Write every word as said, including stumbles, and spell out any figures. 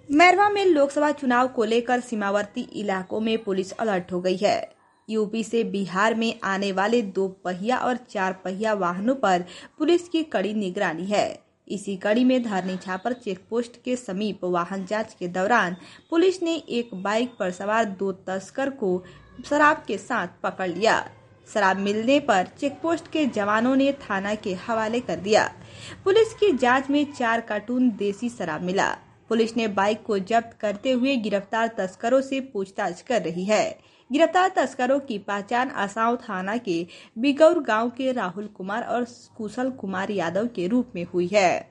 मैरवा में लोकसभा चुनाव को लेकर सीमावर्ती इलाकों में पुलिस अलर्ट हो गई है। यूपी से बिहार में आने वाले दो पहिया और चार पहिया वाहनों पर पुलिस की कड़ी निगरानी है। इसी कड़ी में धरनी छापर चेकपोस्ट के समीप वाहन जांच के दौरान पुलिस ने एक बाइक पर सवार दो तस्कर को शराब के साथ पकड़ लिया। शराब मिलने पर चेकपोस्ट के जवानों ने थाना के हवाले कर दिया। पुलिस की जांच में चार कार्टून देसी शराब मिला। पुलिस ने बाइक को जब्त करते हुए गिरफ्तार तस्करों से पूछताछ कर रही है। गिरफ्तार तस्करों की पहचान आसांव थाना के बिगौर गांव के राहुल कुमार और कुशल कुमार यादव के रूप में हुई है।